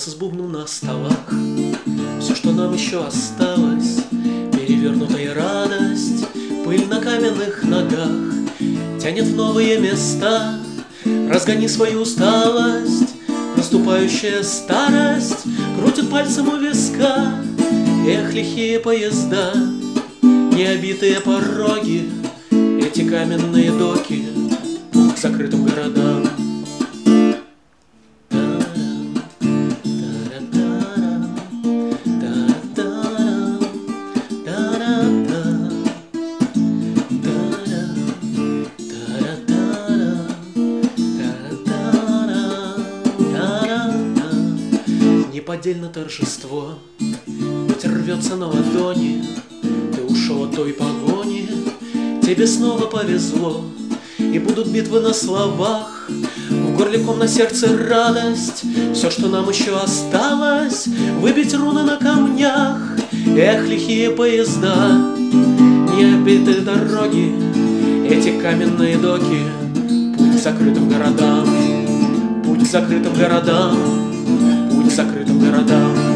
танцы с бубном на столах. Все, что нам еще осталось, перевернутая радость, пыль на каменных ногах тянет в новые места. Разгони свою усталость, наступающая старость крутит пальцем у виска. Эх, лихие поезда, необитые пороги, эти каменные доки, путь к закрытым городам. Неподдельно торжество, ветер рвется на ладони. Ты ушел от той погони, тебе снова повезло. И будут битвы на словах, в горле ком, на сердце радость. Все, что нам еще осталось, выбить руны на камнях. Эх, лихие поезда, необитые дороги, эти каменные доки, путь к закрытым городам, путь к закрытым городам, путь к закрытым городам.